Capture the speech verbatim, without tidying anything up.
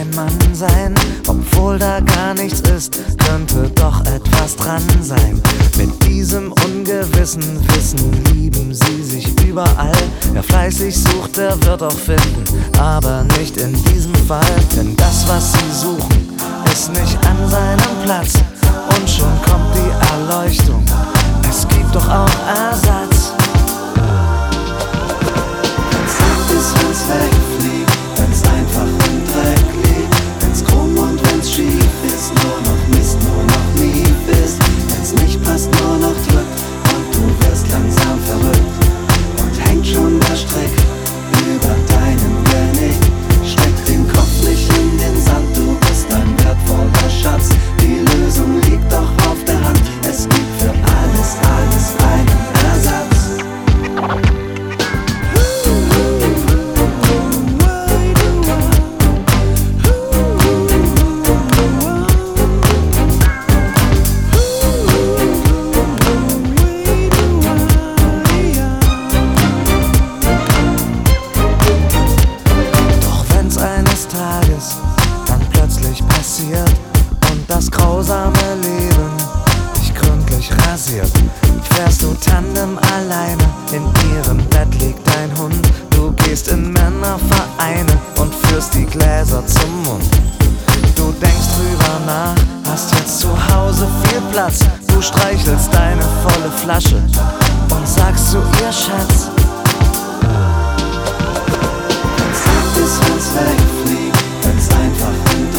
ein Mann sein, obwohl da gar nichts ist, könnte doch etwas dran sein. Mit diesem ungewissen Wissen lieben sie sich überall. Wer fleißig sucht, der wird auch finden, aber nicht in diesem Fall. Denn das, was sie suchen, ist nicht an seinem Platz. Und schon kommt die Erleuchtung, es gibt doch auch Ersatz. Wenn's hart ist, wenn's wegfliegt, wenn's einfach im Dreck liegt, wenn's krumm und wenn's schief ist, nur noch Mist, nur noch lieb ist, wenn's nicht passt, nur noch drückt und du wirst langsam verrückt und hängt schon der Strick über deinem Genick. Steck den Kopf nicht in den Sand, du bist ein wertvoller Schatz. Die Lösung liegt doch auf der Hand, es gibt für alles, alles einen Ersatz. Dann plötzlich passiert und das grausame Leben dich gründlich rasiert. Fährst du Tandem alleine, in ihrem Bett liegt dein Hund. Du gehst in Männervereine und führst die Gläser zum Mund. Du denkst drüber nach, hast jetzt zu Hause viel Platz. Du streichelst deine volle Flasche und sagst zu ihr, Schatz. Wenn's hart ist, wenn's wegfliegt, wenn's einfach im